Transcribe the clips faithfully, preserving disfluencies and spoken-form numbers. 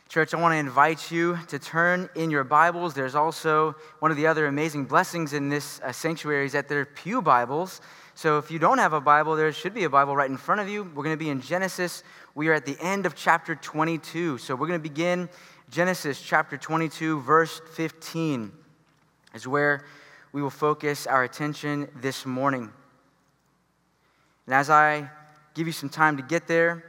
Church, I want to invite you to turn in your Bibles. There's also one of the other amazing blessings in this uh, sanctuary is that there are pew Bibles. So if you don't have a Bible, there should be a Bible right in front of you. We're going to be in Genesis. We are at the end of chapter twenty-two. So we're going to begin Genesis chapter twenty-two, verse fifteen, is where we will focus our attention this morning. And as I give you some time to get there,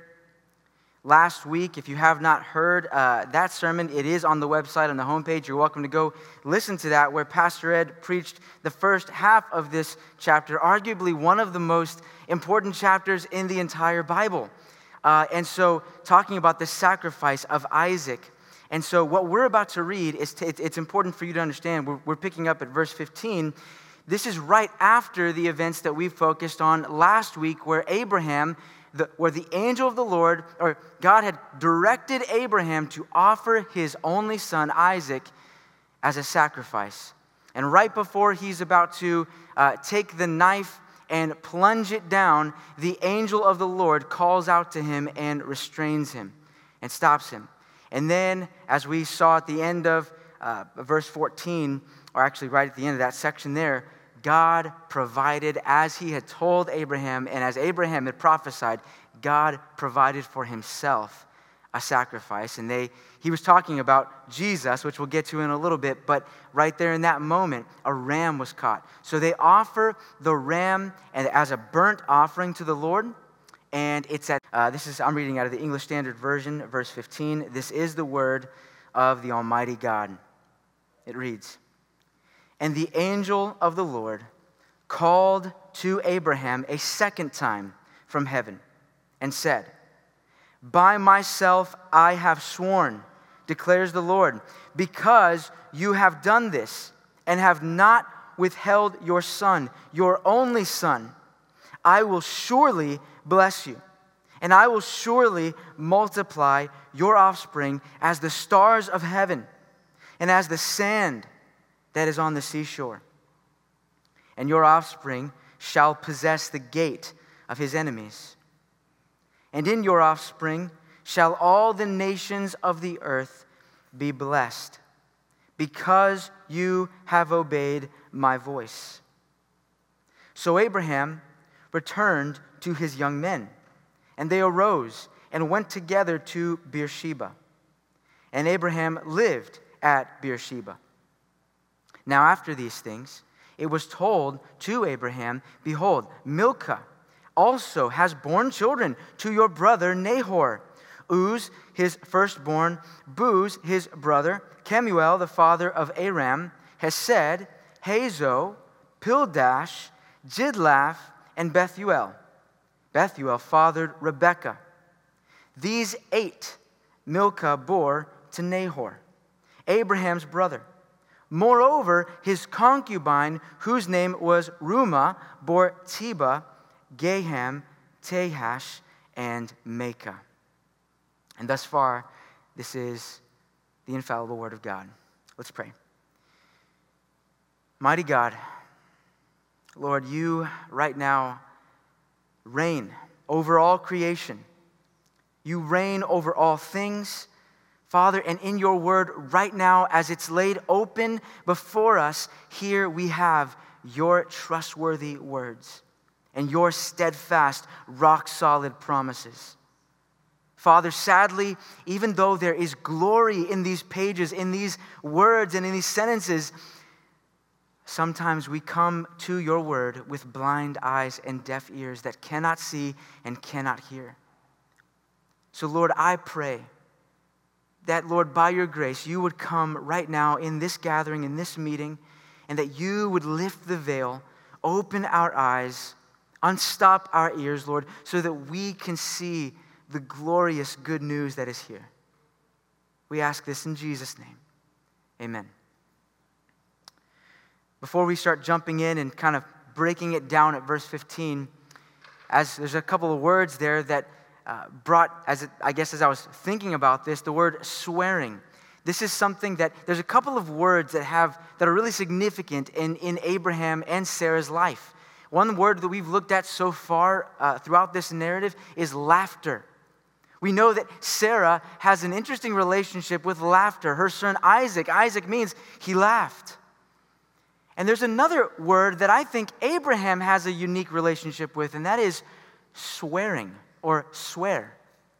last week, if you have not heard uh, that sermon, it is on the website, on the homepage. You're welcome to go listen to that, where Pastor Ed preached the first half of this chapter, arguably one of the most important chapters in the entire Bible. Uh, and so, talking about the sacrifice of Isaac. And so, what we're about to read, is t- it's important for you to understand. We're, we're picking up at verse fifteen. This is right after the events that we focused on last week, where Abraham The, where the angel of the Lord, or God had directed Abraham to offer his only son, Isaac, as a sacrifice. And right before he's about to uh, take the knife and plunge it down, the angel of the Lord calls out to him and restrains him and stops him. And then, as we saw at the end of uh, verse fourteen, or actually right at the end of that section there, God provided as he had told Abraham, and as Abraham had prophesied, God provided for himself a sacrifice. And they he was talking about Jesus, which we'll get to in a little bit, but right there in that moment, a ram was caught. So they offer the ram and as a burnt offering to the Lord, and it's at, uh, this is, I'm reading out of the English Standard Version, verse fifteen. This is the word of the Almighty God. It reads, "And the angel of the Lord called to Abraham a second time from heaven and said, 'By myself I have sworn, declares the Lord, because you have done this and have not withheld your son, your only son, I will surely bless you, and I will surely multiply your offspring as the stars of heaven and as the sand that is on the seashore. And your offspring shall possess the gate of his enemies. And in your offspring shall all the nations of the earth be blessed, because you have obeyed my voice.' So Abraham returned to his young men, and they arose and went together to Beersheba. And Abraham lived at Beersheba. Now after these things, it was told to Abraham, 'Behold, Milcah also has borne children to your brother Nahor. Uz, his firstborn, Buz, his brother, Kemuel, the father of Aram, Hesed, Hazo, Pildash, Jidlaph, and Bethuel. Bethuel fathered Rebekah. These eight Milcah bore to Nahor, Abraham's brother. Moreover, his concubine, whose name was Reumah, bore Tebah, Gaham, Tahash, and Maacah.'" And thus far, this is the infallible word of God. Let's pray. Mighty God, Lord, you right now reign over all creation. You reign over all things, Father, and in your word right now, as it's laid open before us, here we have your trustworthy words and your steadfast, rock-solid promises. Father, sadly, even though there is glory in these pages, in these words, and in these sentences, sometimes we come to your word with blind eyes and deaf ears that cannot see and cannot hear. So, Lord, I pray that, Lord, by your grace, you would come right now in this gathering, in this meeting, and that you would lift the veil, open our eyes, unstop our ears, Lord, so that we can see the glorious good news that is here. We ask this in Jesus' name. Amen. Before we start jumping in and kind of breaking it down at verse fifteen, as there's a couple of words there that Uh, brought, as it, I guess as I was thinking about this, the word swearing. This is something that, there's a couple of words that have, that are really significant in, in Abraham and Sarah's life. One word that we've looked at so far uh, throughout this narrative is laughter. We know that Sarah has an interesting relationship with laughter. Her son Isaac, Isaac means he laughed. And there's another word that I think Abraham has a unique relationship with, and that is swearing or swear.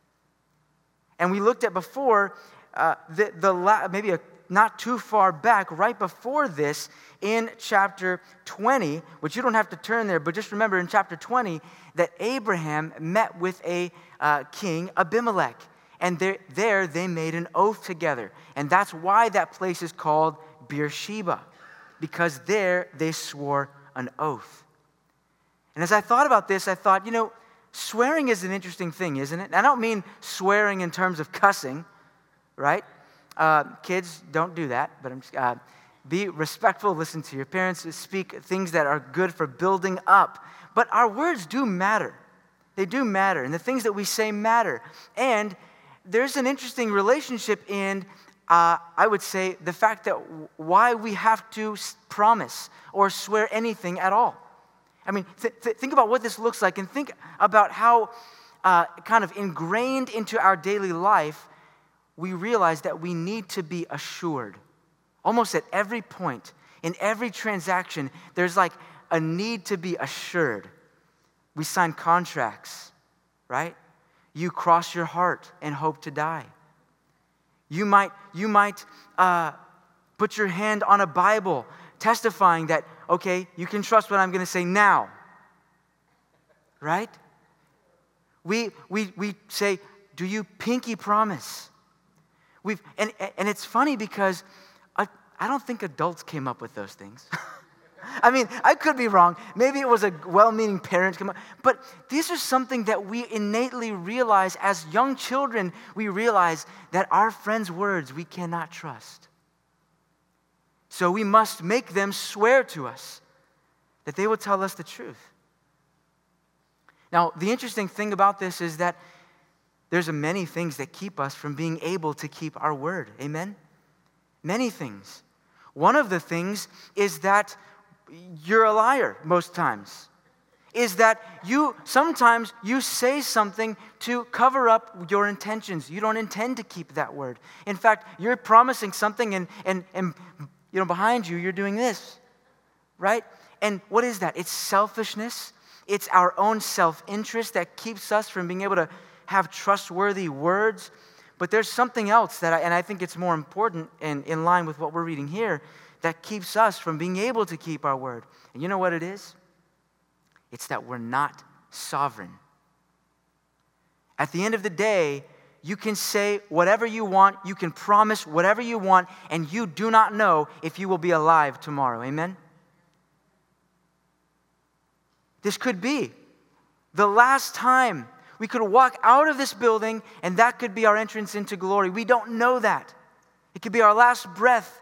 And we looked at before, uh, the, the maybe a, not too far back, right before this, in chapter twenty, which you don't have to turn there, but just remember in chapter twenty that Abraham met with a uh, king, Abimelech. And there, there they made an oath together. And that's why that place is called Beersheba, because there they swore an oath. And as I thought about this, I thought, you know, swearing is an interesting thing, isn't it? I don't mean swearing in terms of cussing, right? Uh, kids, don't do that. But I'm just, uh, be respectful, listen to your parents, speak things that are good for building up. But our words do matter. They do matter. And the things that we say matter. And there's an interesting relationship in, uh, I would say, the fact that why we have to promise or swear anything at all. I mean, th- th- think about what this looks like and think about how uh, kind of ingrained into our daily life we realize that we need to be assured. Almost at every point, in every transaction, there's like a need to be assured. We sign contracts, right? You cross your heart and hope to die. You might, you might uh, put your hand on a Bible testifying that, okay, you can trust what I'm going to say now, right? We, we, we say, do you pinky promise? We've, and, and it's funny because I, I don't think adults came up with those things. I mean, I could be wrong. Maybe it was a well-meaning parent. Come up, but these are something that we innately realize as young children. We realize that our friends' words we cannot trust. So we must make them swear to us that they will tell us the truth. Now, the interesting thing about this is that there's many things that keep us from being able to keep our word. Amen? Many things. One of the things is that you're a liar most times. Is that you, sometimes you say something to cover up your intentions. You don't intend to keep that word. In fact, you're promising something and, and, and you know, behind you, you're doing this, right? And what is that? It's selfishness. It's our own self-interest that keeps us from being able to have trustworthy words. But there's something else that, I, and I think it's more important and in line with what we're reading here, that keeps us from being able to keep our word. And you know what it is? It's that we're not sovereign. At the end of the day, you can say whatever you want, you can promise whatever you want, and you do not know if you will be alive tomorrow. Amen? This could be the last time we could walk out of this building, and that could be our entrance into glory. We don't know that. It could be our last breath.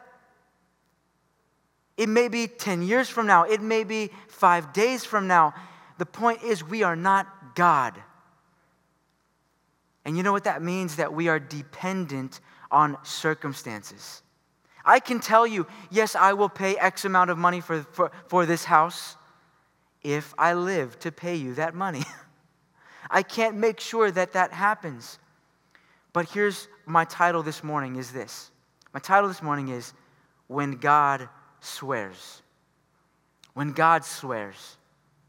It may be ten years from now. It may be five days from now. The point is, we are not God. And you know what that means? That we are dependent on circumstances. I can tell you, yes, I will pay X amount of money for, for, for this house if I live to pay you that money. I can't make sure that that happens. But here's my title this morning is this. My title this morning is, When God Swears. When God swears.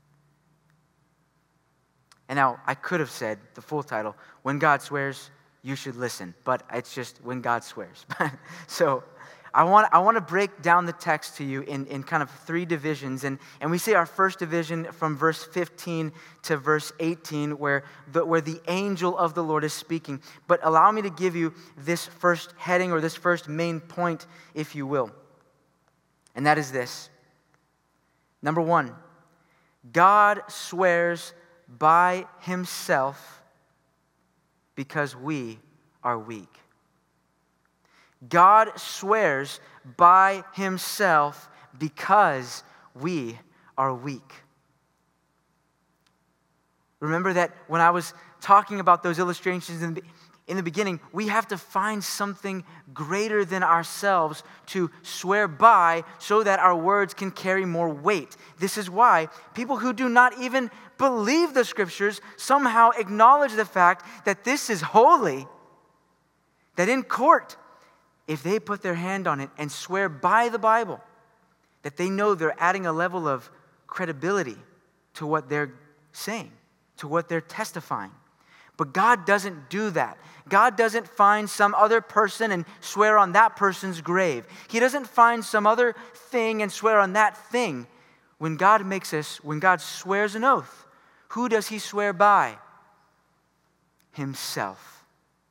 And now, I could have said the full title, When God Swears, You Should Listen. But it's just When God Swears. So, I want, I want to break down the text to you in, in kind of three divisions. And, and we see our first division from verse fifteen to verse eighteen, where the, where the angel of the Lord is speaking. But allow me to give you this first heading, or this first main point, if you will. And that is this. Number one, God swears by himself because we are weak. God swears by himself because we are weak. Remember that when I was talking about those illustrations, in the, in the beginning, we have to find something greater than ourselves to swear by so that our words can carry more weight. This is why people who do not even believe the Scriptures somehow acknowledge the fact that this is holy, that in court, if they put their hand on it and swear by the Bible, that they know they're adding a level of credibility to what they're saying, to what they're testifying. But God doesn't do that. God doesn't find some other person and swear on that person's grave. He doesn't find some other thing and swear on that thing. When God makes us, when God swears an oath, who does he swear by? Himself.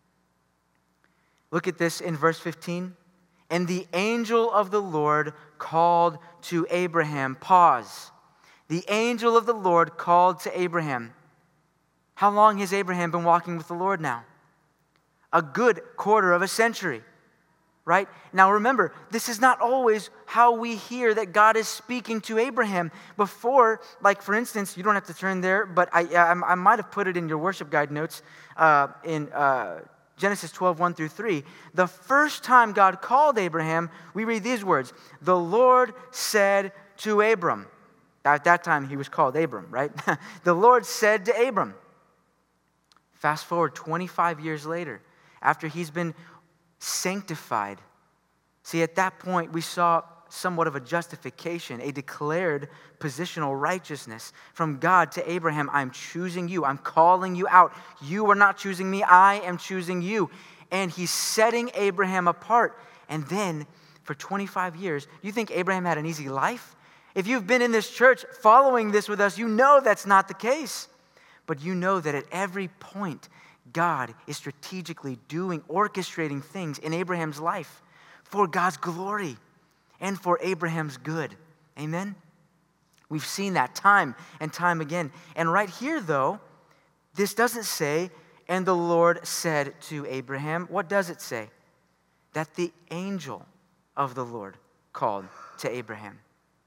Look at this in verse fifteen. And the angel of the Lord called to Abraham. Pause. The angel of the Lord called to Abraham. How long has Abraham been walking with the Lord now? A good quarter of a century, right? Now remember, this is not always how we hear that God is speaking to Abraham. Before, like for instance, you don't have to turn there, but I I, I might have put it in your worship guide notes uh, in uh, Genesis twelve, one through three. The first time God called Abraham, we read these words, "The Lord said to Abram." At that time, he was called Abram, right? The Lord said to Abram. Fast forward twenty-five years later, after he's been sanctified. See, at that point, we saw somewhat of a justification, a declared positional righteousness from God to Abraham. I'm choosing you. I'm calling you out. You are not choosing me. I am choosing you. And he's setting Abraham apart. And then, for twenty-five years, you think Abraham had an easy life? If you've been in this church following this with us, you know that's not the case. But you know that at every point, God is strategically doing, orchestrating things in Abraham's life for God's glory and for Abraham's good. Amen? We've seen that time and time again. And right here, though, this doesn't say, and the Lord said to Abraham. What does it say? That the angel of the Lord called to Abraham.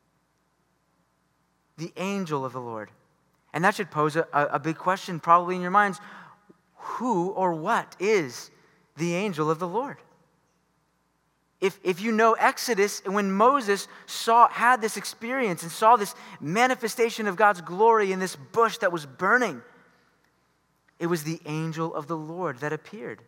The angel of the Lord. And that should pose a, a big question probably in your minds. Who or what is the angel of the Lord? If, if you know Exodus, when Moses saw had this experience and saw this manifestation of God's glory in this bush that was burning, it was the angel of the Lord that appeared.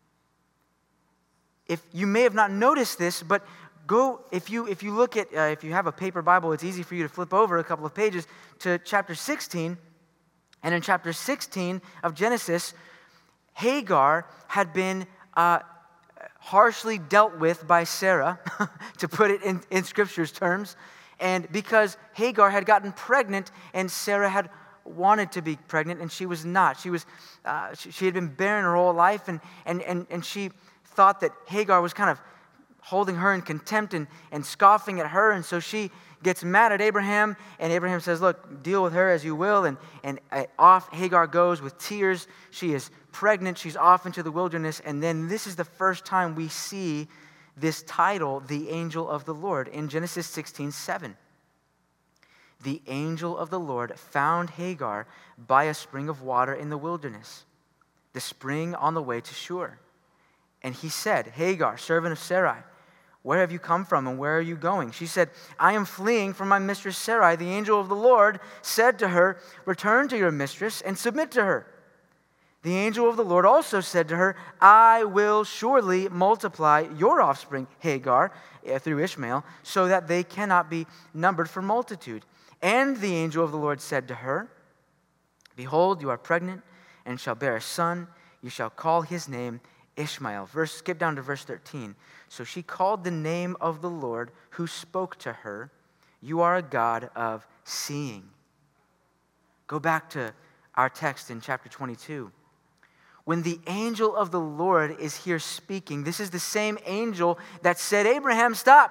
If you may have not noticed this, but go if you if you look at uh, if you have a paper Bible, it's easy for you to flip over a couple of pages to chapter sixteen. And in chapter sixteen of Genesis, Hagar had been uh, harshly dealt with by Sarah, to put it in, in Scripture's terms. And because Hagar had gotten pregnant and Sarah had wanted to be pregnant and she was not. She was uh, she, she had been barren her whole life, and, and, and, and she thought that Hagar was kind of holding her in contempt and, and scoffing at her. And so she gets mad at Abraham, and Abraham says, look, deal with her as you will. And, and off Hagar goes with tears. She is pregnant. She's off into the wilderness. And then this is the first time we see this title, the angel of the Lord, in Genesis sixteen seven. The angel of the Lord found Hagar by a spring of water in the wilderness, the spring on the way to Shur. And he said, Hagar, servant of Sarai, where have you come from and where are you going? She said, I am fleeing from my mistress Sarai. The angel of the Lord said to her, return to your mistress and submit to her. The angel of the Lord also said to her, I will surely multiply your offspring, Hagar, through Ishmael, so that they cannot be numbered for multitude. And the angel of the Lord said to her, behold, you are pregnant and shall bear a son. You shall call his name Ishmael. Verse, skip down to verse thirteen. So she called the name of the Lord who spoke to her, you are a God of seeing. Go back to our text in chapter twenty-two. When the angel of the Lord is here speaking, this is the same angel that said, Abraham, stop.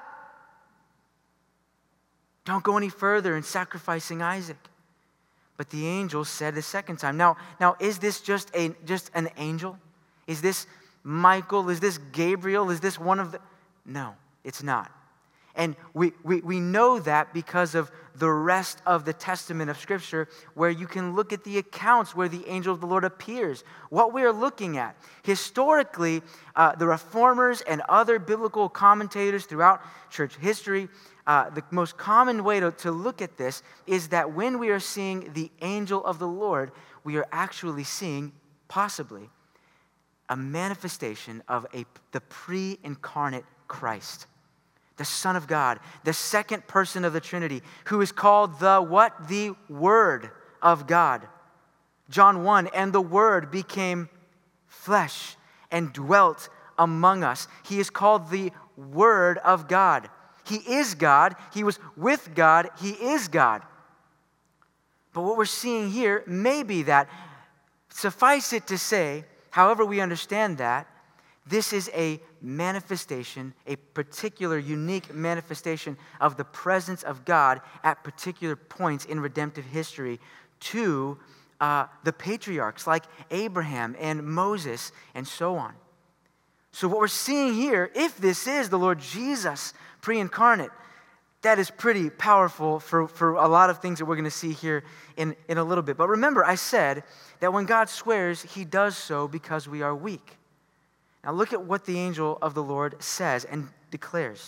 Don't go any further in sacrificing Isaac. But the angel said the second time. Now, now is this just a just an angel? Is this Michael? Is this Gabriel? Is this one of the... No, it's not. And we, we, we know that because of the rest of the testament of Scripture, where you can look at the accounts where the angel of the Lord appears. What we are looking at, historically, uh, the reformers and other biblical commentators throughout church history, uh, the most common way to, to look at this is that when we are seeing the angel of the Lord, we are actually seeing, possibly, a manifestation of a, the pre-incarnate Christ, the Son of God, the second person of the Trinity, who is called the what? The Word of God. John one, and the Word became flesh and dwelt among us. He is called the Word of God. He is God. He was with God. He is God. But what we're seeing here may be that, suffice it to say, however we understand that, this is a manifestation, a particular unique manifestation of the presence of God at particular points in redemptive history to uh, the patriarchs like Abraham and Moses and so on. So what we're seeing here, if this is the Lord Jesus pre-incarnate, that is pretty powerful for, for a lot of things that we're going to see here in, in a little bit. But remember, I said that when God swears, he does so because we are weak. Now look at what the angel of the Lord says and declares.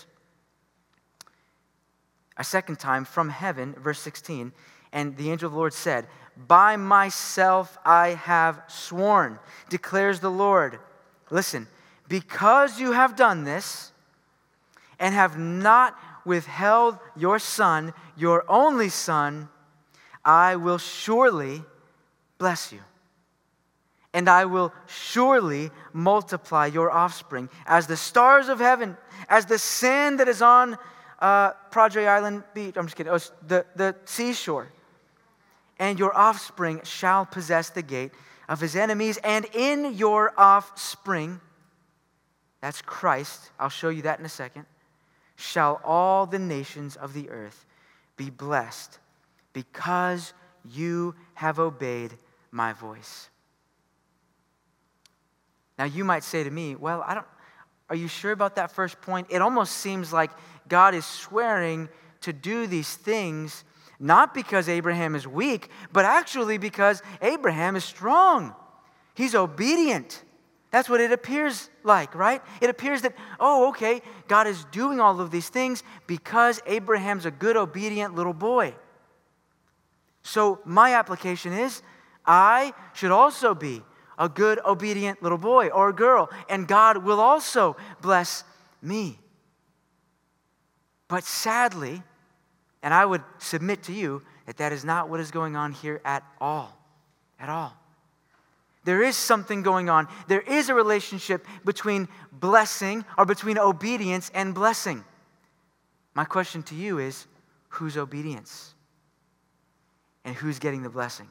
A second time from heaven, verse sixteen, and the angel of the Lord said, "By myself I have sworn, declares the Lord." Listen, because you have done this and have not withheld your son, your only son, I will surely bless you. And I will surely multiply your offspring as the stars of heaven, as the sand that is on uh, Padre Island Beach. I'm just kidding. Oh, the, the seashore. And your offspring shall possess the gate of his enemies. And in your offspring, that's Christ, I'll show you that in a second, shall all the nations of the earth be blessed because you have obeyed my voice. Now you might say to me, well, I don't, are you sure about that first point? It almost seems like God is swearing to do these things not because Abraham is weak, but actually because Abraham is strong. He's obedient. That's what it appears like, right? It appears that, oh, okay, God is doing all of these things because Abraham's a good, obedient little boy. So my application is, I should also be a good, obedient little boy or girl, and God will also bless me. But sadly, and I would submit to you that that is not what is going on here at all, at all. There is something going on. There is a relationship between blessing or between obedience and blessing. My question to you is, whose obedience? And who's getting the blessing?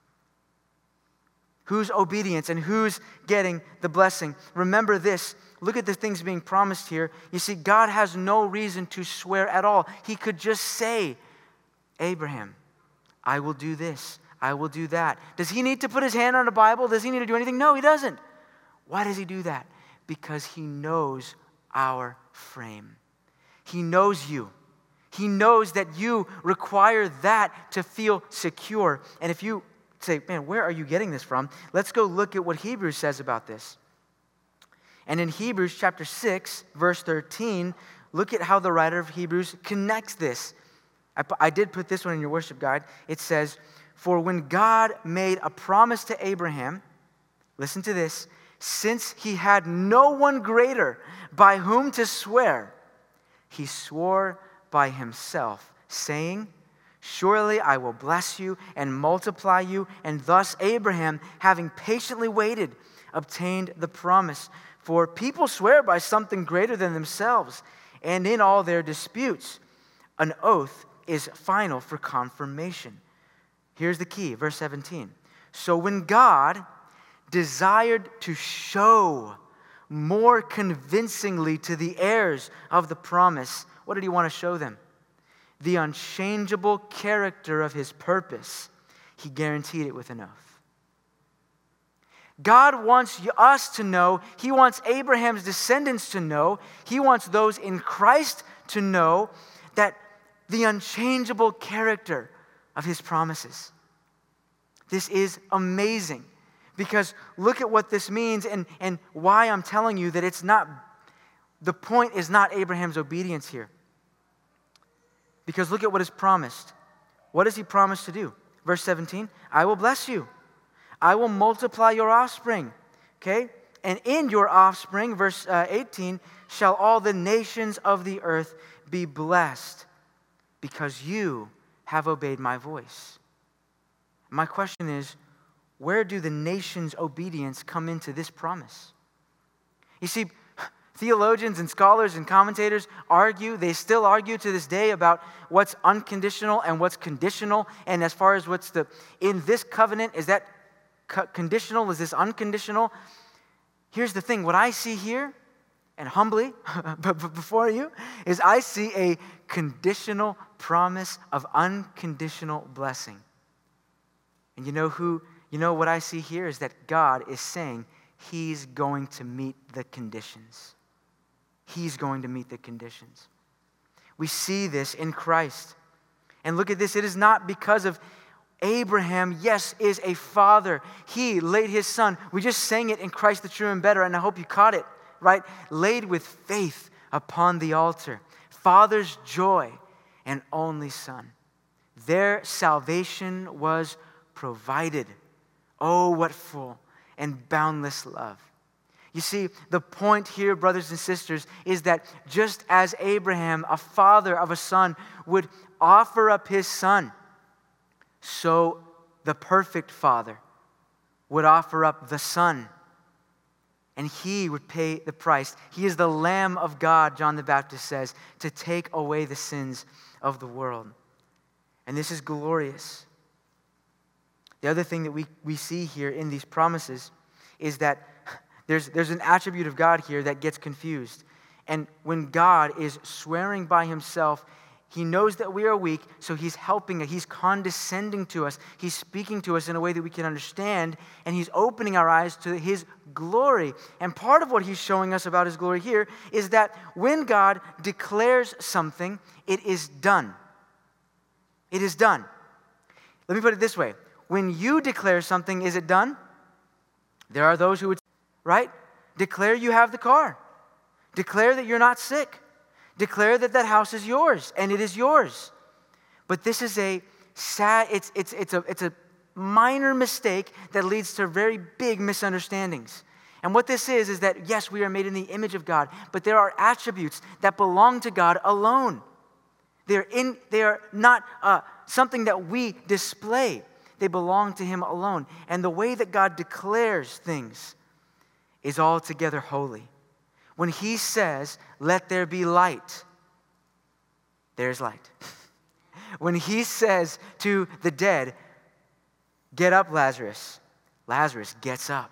Whose obedience and who's getting the blessing? Remember this. Look at the things being promised here. You see, God has no reason to swear at all. He could just say, Abraham, I will do this. I will do that. Does he need to put his hand on a Bible? Does he need to do anything? No, he doesn't. Why does he do that? Because he knows our frame. He knows you. He knows that you require that to feel secure. And if you say, man, where are you getting this from? Let's go look at what Hebrews says about this. And in Hebrews chapter six, verse thirteen, look at how the writer of Hebrews connects this. I, I did put this one in your worship guide. It says, for when God made a promise to Abraham, listen to this, since he had no one greater by whom to swear, he swore by himself, saying, surely I will bless you and multiply you. And thus Abraham, having patiently waited, obtained the promise. For people swear by something greater than themselves, and in all their disputes, an oath is final for confirmation. Here's the key, verse seventeen. So when God desired to show more convincingly to the heirs of the promise, what did he want to show them? The unchangeable character of his purpose. He guaranteed it with an oath. God wants us to know. He wants Abraham's descendants to know. He wants those in Christ to know that the unchangeable character of his promises. This is amazing, because look at what this means and, and why I'm telling you that it's not, the point is not Abraham's obedience here. Because look at what is promised. What does he promise to do? Verse seventeen, I will bless you. I will multiply your offspring. Okay? And in your offspring, verse uh, eighteen, shall all the nations of the earth be blessed, because you have obeyed my voice. My question is, where do the nation's obedience come into this promise? You see, theologians and scholars and commentators argue, they still argue to this day about what's unconditional and what's conditional. And as far as what's the, in this covenant, is that co- conditional? Is this unconditional? Here's the thing, what I see here, and humbly before you, is I see a conditional promise of unconditional blessing. And you know who, you know what I see here is that God is saying he's going to meet the conditions. He's going to meet the conditions. We see this in Christ. And look at this, it is not because of Abraham, yes, is a father. He laid his son. We just sang it in Christ the true and better, and I hope you caught it, right? Laid with faith upon the altar. Father's joy and only son. Their salvation was provided. Oh, what full and boundless love. You see, the point here, brothers and sisters, is that just as Abraham, a father of a son, would offer up his son, so the perfect Father would offer up the Son, and he would pay the price. He is the Lamb of God, John the Baptist says, to take away the sins of the world. And this is glorious. The other thing that we, we see here in these promises is that there's, there's an attribute of God here that gets confused. And when God is swearing by himself, he knows that we are weak, so he's helping us. He's condescending to us. He's speaking to us in a way that we can understand, and he's opening our eyes to his glory. And part of what he's showing us about his glory here is that when God declares something, it is done. It is done. Let me put it this way. When you declare something, is it done? There are those who would, right? Declare you have the car. Declare that you're not sick. Declare that that house is yours, and it is yours. But this is a sad, it's, it's, it's, a, it's a minor mistake that leads to very big misunderstandings. And what this is, is that, yes, we are made in the image of God, but there are attributes that belong to God alone. They're in, they are not uh, something that we display. They belong to him alone. And the way that God declares things is altogether holy. When he says, let there be light, there's light. When he says to the dead, get up, Lazarus, Lazarus gets up.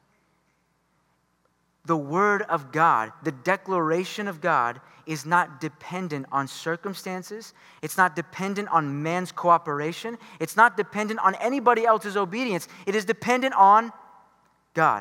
The word of God, the declaration of God, is not dependent on circumstances. It's not dependent on man's cooperation. It's not dependent on anybody else's obedience. It is dependent on God.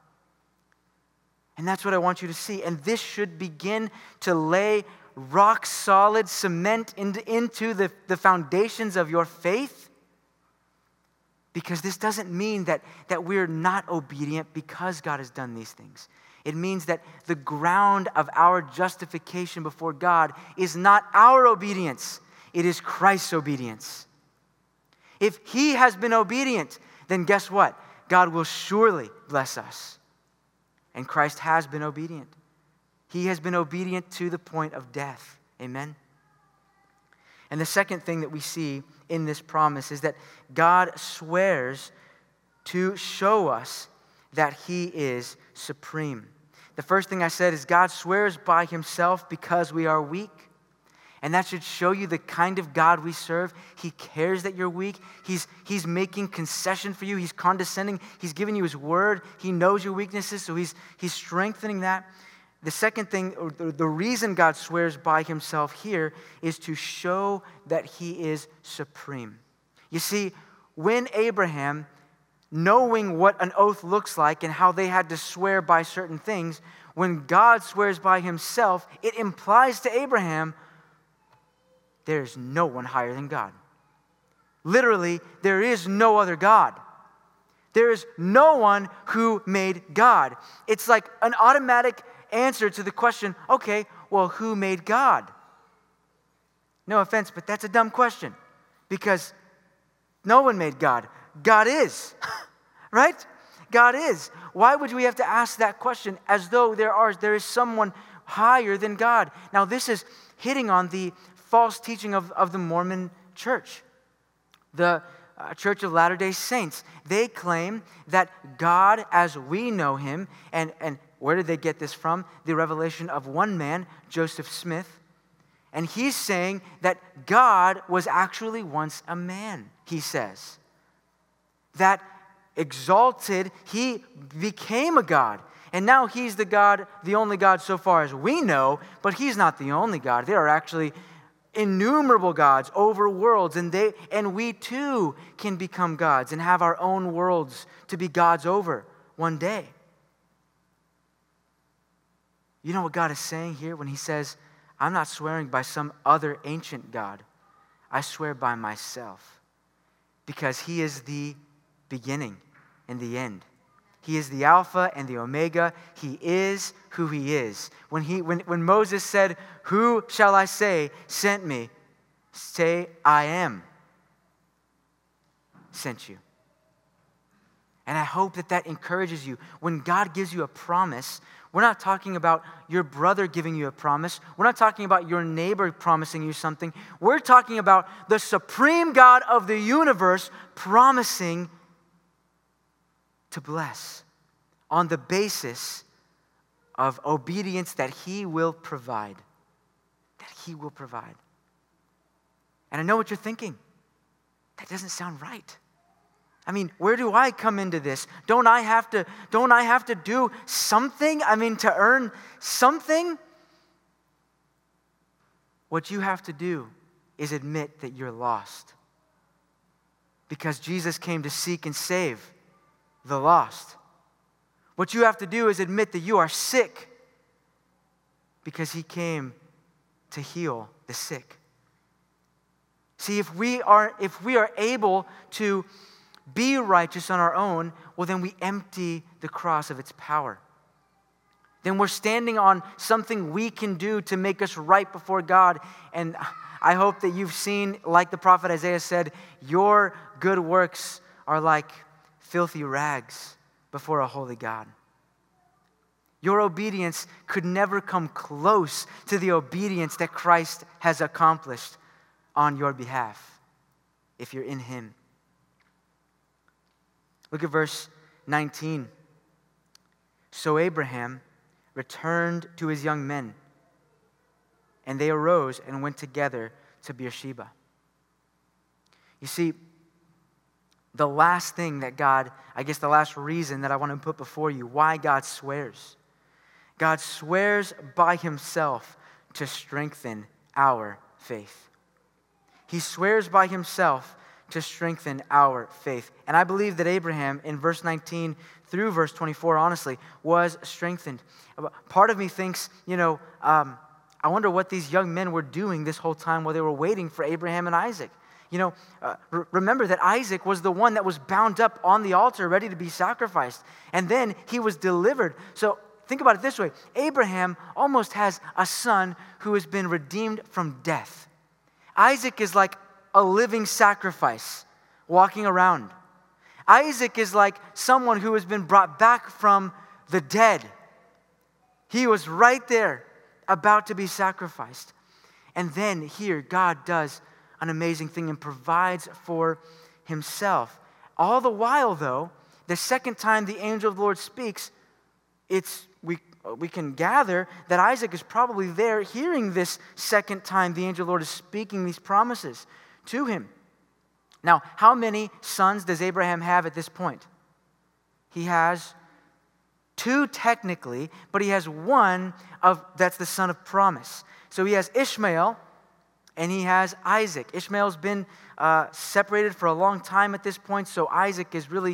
And that's what I want you to see. And this should begin to lay rock solid cement into, into the, the foundations of your faith. Because this doesn't mean that, that we're not obedient because God has done these things. It means that the ground of our justification before God is not our obedience. It is Christ's obedience. If he has been obedient, then guess what? God will surely bless us. And Christ has been obedient. He has been obedient to the point of death. Amen? And the second thing that we see in this promise is that God swears to show us that he is supreme. The first thing I said is God swears by himself because we are weak. And that should show you the kind of God we serve. He cares that you're weak. He's, he's making concession for you. He's condescending. He's giving you his word. He knows your weaknesses, so he's, he's strengthening that. The second thing, or the reason God swears by himself here is to show that he is supreme. You see, when Abraham knowing what an oath looks like and how they had to swear by certain things, when God swears by himself, it implies to Abraham, there's no one higher than God. Literally, there is no other God. There is no one who made God. It's like an automatic answer to the question, okay, well, who made God? No offense, but that's a dumb question, because no one made God. God is, right? God is. Why would we have to ask that question as though there are there is someone higher than God? Now, this is hitting on the false teaching of, of the Mormon church, the uh, Church of Latter-day Saints. They claim that God, as we know him, and, and where did they get this from? The revelation of one man, Joseph Smith. And he's saying that God was actually once a man, he says. That exalted, he became a God. And now he's the God, the only God so far as we know, but he's not the only God. There are actually innumerable gods over worlds, and they and we too can become gods and have our own worlds to be gods over one day. You know what God is saying here when he says, I'm not swearing by some other ancient God. I swear by myself, because he is the beginning and the end. He is the Alpha and the Omega. He is who he is. When he when, when Moses said, who shall I say sent me? Say, I am sent you. And I hope that that encourages you. When God gives you a promise, we're not talking about your brother giving you a promise. We're not talking about your neighbor promising you something. We're talking about the supreme God of the universe promising to bless on the basis of obedience that he will provide. That he will provide. And I know what you're thinking. That doesn't sound right. I mean, where do I come into this? Don't I have to, don't I have to do something? I mean, to earn something? What you have to do is admit that you're lost. Because Jesus came to seek and save the lost. What you have to do is admit that you are sick, because he came to heal the sick. See, if we are if we are able to be righteous on our own, well, then we empty the cross of its power. Then we're standing on something we can do to make us right before God. And I hope that you've seen, like the prophet Isaiah said, your good works are like filthy rags before a holy God. Your obedience could never come close to the obedience that Christ has accomplished on your behalf if you're in him. Look at verse nineteen. So Abraham returned to his young men, and they arose and went together to Beersheba. You see, the last thing that God, I guess the last reason that I want to put before you, why God swears. God swears by himself to strengthen our faith. He swears by himself to strengthen our faith. And I believe that Abraham, in verse nineteen through verse twenty-four, honestly, was strengthened. Part of me thinks, you know, um, I wonder what these young men were doing this whole time while they were waiting for Abraham and Isaac. You know, uh, r- remember that Isaac was the one that was bound up on the altar, ready to be sacrificed. And then he was delivered. So think about it this way. Abraham almost has a son who has been redeemed from death. Isaac is like a living sacrifice walking around. Isaac is like someone who has been brought back from the dead. He was right there about to be sacrificed. And then here, God does an amazing thing and provides for himself. All the while, though, the second time the angel of the Lord speaks, it's we we can gather that Isaac is probably there hearing this second time the angel of the Lord is speaking these promises to him. Now, how many sons does Abraham have at this point? He has two technically, but he has one of that's the son of promise. So he has Ishmael and he has Isaac. Ishmael's been uh, separated for a long time at this point, so Isaac is really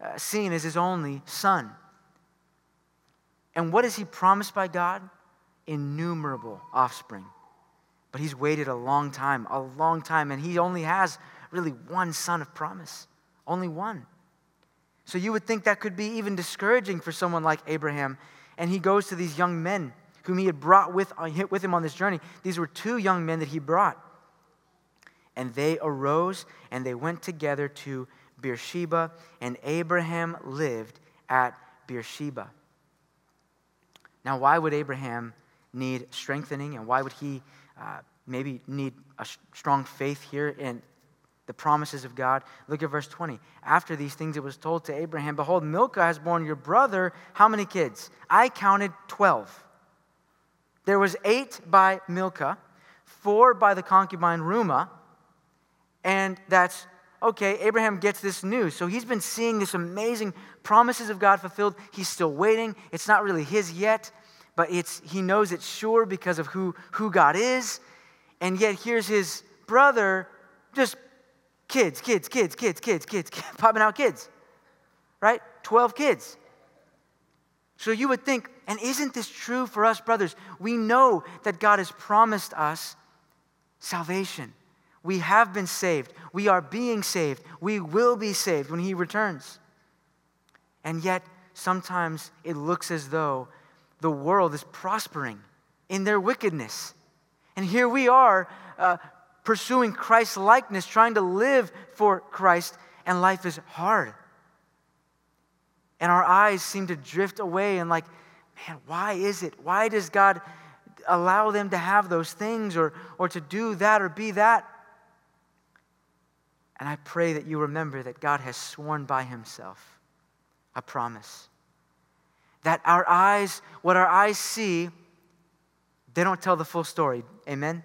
uh, seen as his only son. And what is he promised by God? Innumerable offspring. But he's waited a long time, a long time, and he only has really one son of promise. Only one. So you would think that could be even discouraging for someone like Abraham. And he goes to these young men whom he had brought with, with him on this journey. These were two young men that he brought. And they arose and they went together to Beersheba, and Abraham lived at Beersheba. Now, why would Abraham need strengthening, and why would he uh, maybe need a strong faith here in the promises of God? Look at verse twenty. After these things it was told to Abraham, behold, Milcah has borne your brother how many kids? I counted twelve. There was eight by Milcah, four by the concubine Reumah, and that's, okay, Abraham gets this news. So he's been seeing this amazing promises of God fulfilled. He's still waiting. It's not really his yet, but it's he knows it's sure because of who, who God is. And yet here's his brother just Kids, kids, kids, kids, kids, kids, kids, popping out kids, right? twelve kids. So you would think, and isn't this true for us, brothers? We know that God has promised us salvation. We have been saved. We are being saved. We will be saved when he returns. And yet, sometimes it looks as though the world is prospering in their wickedness. And here we are, uh, pursuing Christ's likeness, trying to live for Christ, and life is hard. And our eyes seem to drift away and like, man, why is it? Why does God allow them to have those things or, or to do that or be that? And I pray that you remember that God has sworn by himself a promise. That our eyes, what our eyes see, they don't tell the full story. Amen?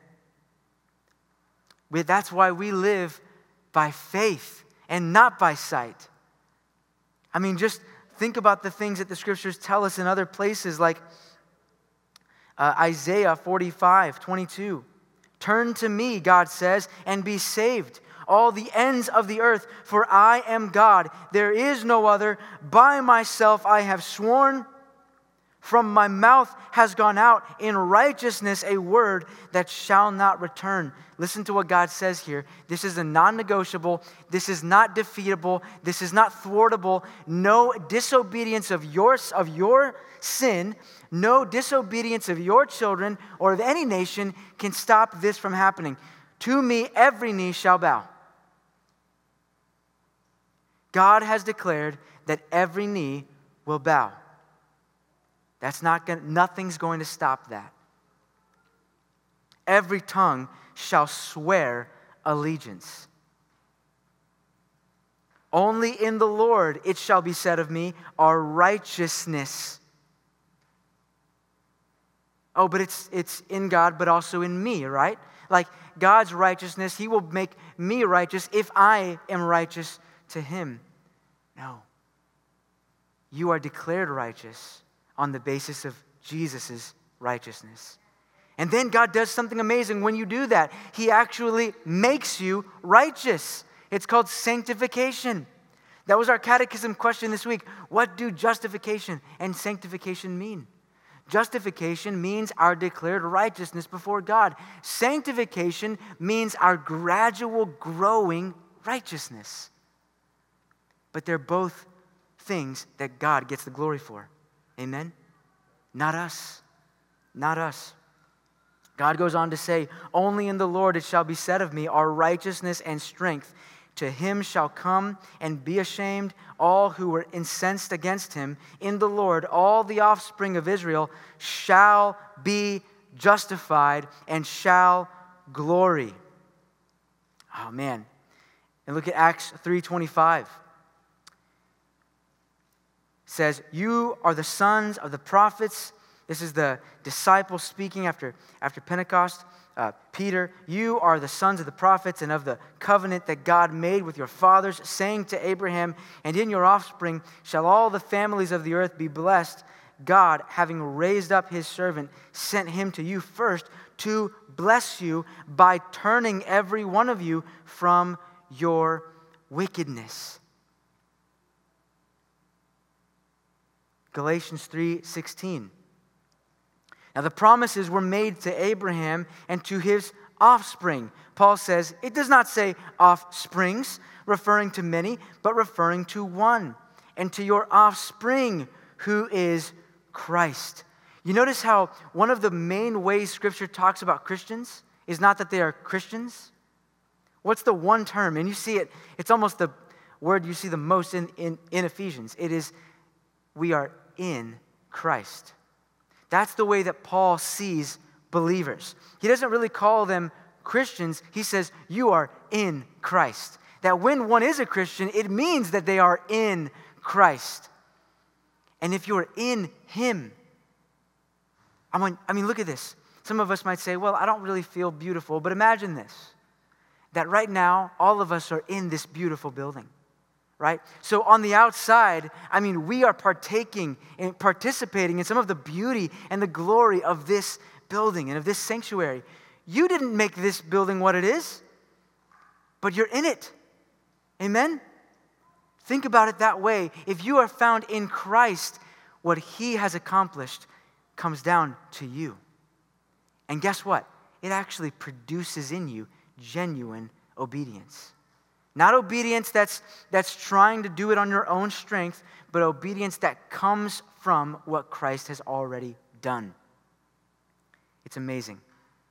We, that's why we live by faith and not by sight. I mean, just think about the things that the scriptures tell us in other places, like uh, Isaiah forty-five twenty-two. Turn to me, God says, and be saved, all the ends of the earth, for I am God. There is no other. By myself I have sworn. From my mouth has gone out in righteousness a word that shall not return. Listen to what God says here. This is a non-negotiable. This is not defeatable. This is not thwartable. No disobedience of yours, of your sin, no disobedience of your children or of any nation can stop this from happening. To me, every knee shall bow. God has declared that every knee will bow. That's not going. Nothing's going to stop that. Every tongue shall swear allegiance. Only in the Lord it shall be said of me, our righteousness. Oh, but it's it's in God, but also in me, right? Like God's righteousness, he will make me righteous if I am righteous to him. No. You are declared righteous on the basis of Jesus' righteousness. And then God does something amazing when you do that. He actually makes you righteous. It's called sanctification. That was our catechism question this week. What do justification and sanctification mean? Justification means our declared righteousness before God. Sanctification means our gradual growing righteousness. But they're both things that God gets the glory for. Amen? Not us. Not us. God goes on to say, only in the Lord it shall be said of me, our righteousness and strength. To him shall come and be ashamed all who were incensed against him. In the Lord all the offspring of Israel shall be justified and shall glory. Oh man. And look at Acts three twenty-five. Says, you are the sons of the prophets. This is the disciples speaking after, after Pentecost. Uh, Peter, you are the sons of the prophets and of the covenant that God made with your fathers, saying to Abraham, and in your offspring shall all the families of the earth be blessed. God, having raised up his servant, sent him to you first to bless you by turning every one of you from your wickedness. Galatians three sixteen. Now the promises were made to Abraham and to his offspring. Paul says, it does not say offsprings, referring to many, but referring to one, and to your offspring, who is Christ. You notice how one of the main ways Scripture talks about Christians is not that they are Christians. What's the one term? And you see it, it's almost the word you see the most in, in, in Ephesians. It is, we are in Christ. That's the way that Paul sees believers. He doesn't really call them Christians. He says, you are in Christ. That when one is a Christian, it means that they are in Christ. And if you are in Him, I mean, I mean, look at this. Some of us might say, well, I don't really feel beautiful, but imagine this, that right now, all of us are in this beautiful building, right? So on the outside, I mean, we are partaking and participating in some of the beauty and the glory of this building and of this sanctuary. You didn't make this building what it is, but you're in it. Amen? Think about it that way. If you are found in Christ, what He has accomplished comes down to you. And guess what? It actually produces in you genuine obedience. Not obedience that's, that's trying to do it on your own strength, but obedience that comes from what Christ has already done. It's amazing.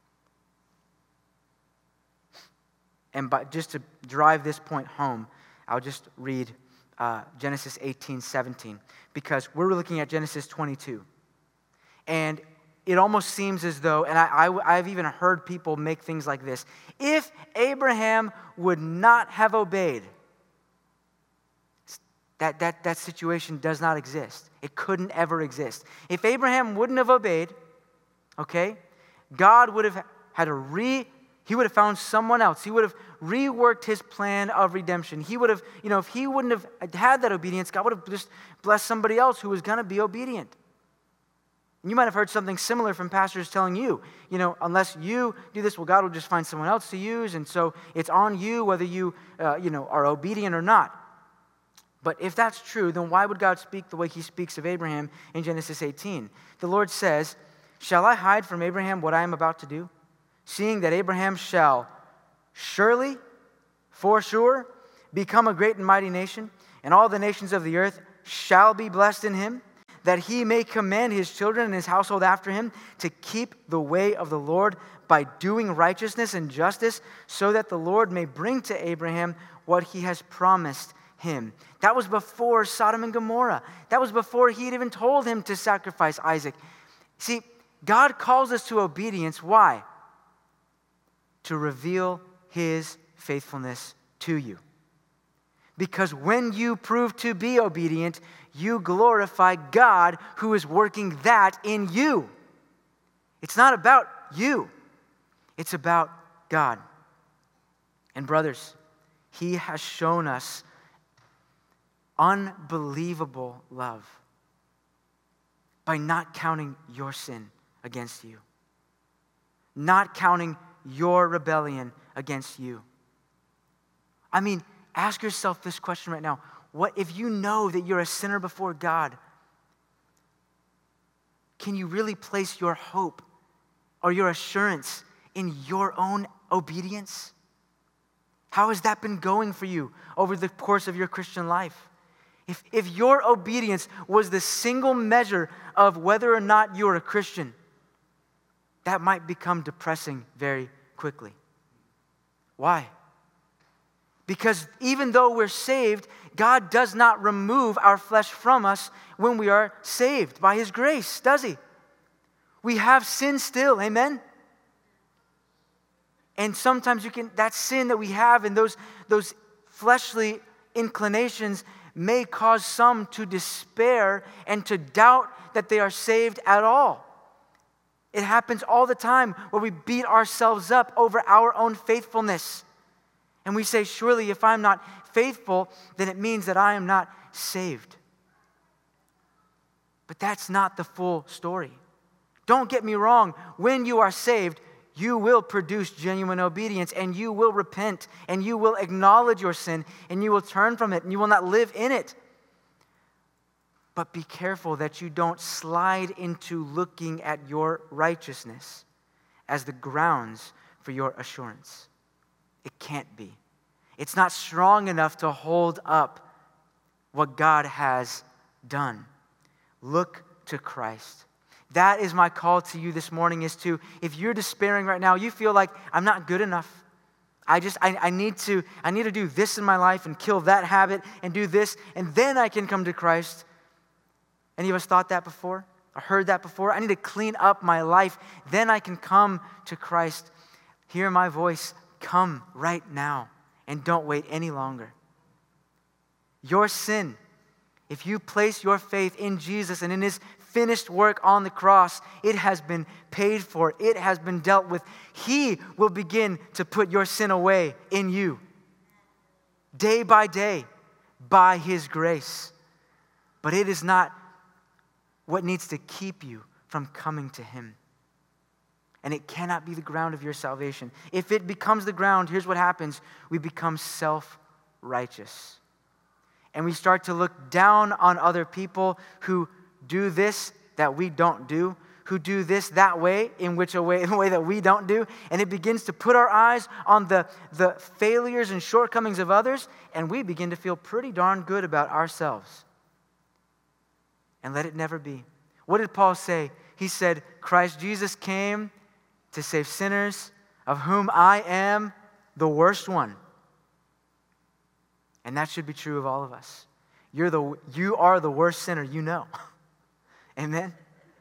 And by, just to drive this point home, I'll just read uh, Genesis eighteen seventeen, because we're looking at Genesis twenty-two. And it almost seems as though, and I, I, I've even heard people make things like this, if Abraham would not have obeyed, that, that, that situation does not exist. It couldn't ever exist. If Abraham wouldn't have obeyed, okay, God would have had a re, he would have found someone else. He would have reworked his plan of redemption. He would have, you know, if he wouldn't have had that obedience, God would have just blessed somebody else who was going to be obedient. You might have heard something similar from pastors telling you, you know, unless you do this, well, God will just find someone else to use, and so it's on you whether you, uh, you know, are obedient or not. But if that's true, then why would God speak the way He speaks of Abraham in Genesis eighteen? The Lord says, shall I hide from Abraham what I am about to do? Seeing that Abraham shall surely, for sure, become a great and mighty nation, and all the nations of the earth shall be blessed in him, that he may command his children and his household after him to keep the way of the Lord by doing righteousness and justice, so that the Lord may bring to Abraham what He has promised him. That was before Sodom and Gomorrah. That was before He had even told him to sacrifice Isaac. See, God calls us to obedience. Why? To reveal His faithfulness to you. Because when you prove to be obedient, you glorify God who is working that in you. It's not about you. It's about God. And brothers, He has shown us unbelievable love by not counting your sin against you, not counting your rebellion against you. I mean, ask yourself this question right now. What if you know that you're a sinner before God? Can you really place your hope or your assurance in your own obedience? How has that been going for you over the course of your Christian life? If, if your obedience was the single measure of whether or not you're a Christian, that might become depressing very quickly. Why? Because even though we're saved, God does not remove our flesh from us when we are saved by His grace, does He? We have sin still, amen? And sometimes you can, that sin that we have and those, those fleshly inclinations may cause some to despair and to doubt that they are saved at all. It happens all the time where we beat ourselves up over our own faithfulness. And we say, surely if I'm not faithful, then it means that I am not saved. But that's not the full story. Don't get me wrong. When you are saved, you will produce genuine obedience, and you will repent, and you will acknowledge your sin, and you will turn from it, and you will not live in it. But be careful that you don't slide into looking at your righteousness as the grounds for your assurance. It can't be. It's not strong enough to hold up what God has done. Look to Christ. That is my call to you this morning, is to, if you're despairing right now, you feel like I'm not good enough. I just, I, I need to, I need to do this in my life and kill that habit and do this, and then I can come to Christ. Any of us thought that before? Or heard that before? I need to clean up my life, then I can come to Christ. Hear my voice, come right now, and don't wait any longer. Your sin, if you place your faith in Jesus and in His finished work on the cross, it has been paid for. It has been dealt with. He will begin to put your sin away in you, day by day, by His grace. But it is not what needs to keep you from coming to Him. And it cannot be the ground of your salvation. If it becomes the ground, here's what happens. We become self-righteous. And we start to look down on other people who do this that we don't do, who do this that way, in which a way, in a way that we don't do. And it begins to put our eyes on the, the failures and shortcomings of others, and we begin to feel pretty darn good about ourselves. And let it never be. What did Paul say? He said, Christ Jesus came to save sinners, of whom I am the worst one. And that should be true of all of us. You're the, you are the worst sinner you know. Amen?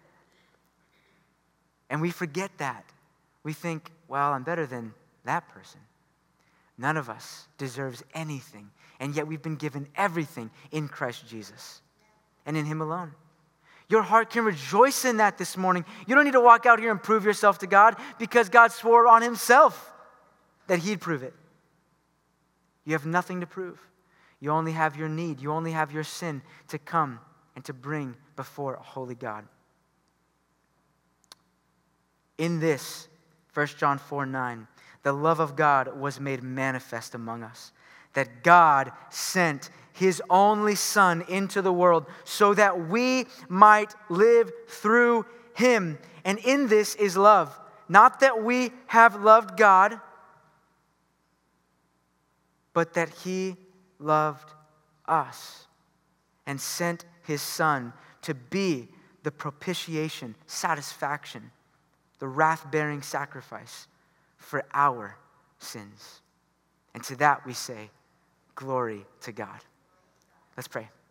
And we forget that. We think, well, I'm better than that person. None of us deserves anything. And yet we've been given everything in Christ Jesus and in Him alone. Your heart can rejoice in that this morning. You don't need to walk out here and prove yourself to God, because God swore on Himself that He'd prove it. You have nothing to prove. You only have your need. You only have your sin to come and to bring before a holy God. In this, First John four nine, the love of God was made manifest among us, that God sent His only Son into the world so that we might live through Him. And in this is love, not that we have loved God, but that He loved us and sent His Son to be the propitiation, satisfaction, the wrath-bearing sacrifice for our sins. And to that we say, glory to God. Let's pray.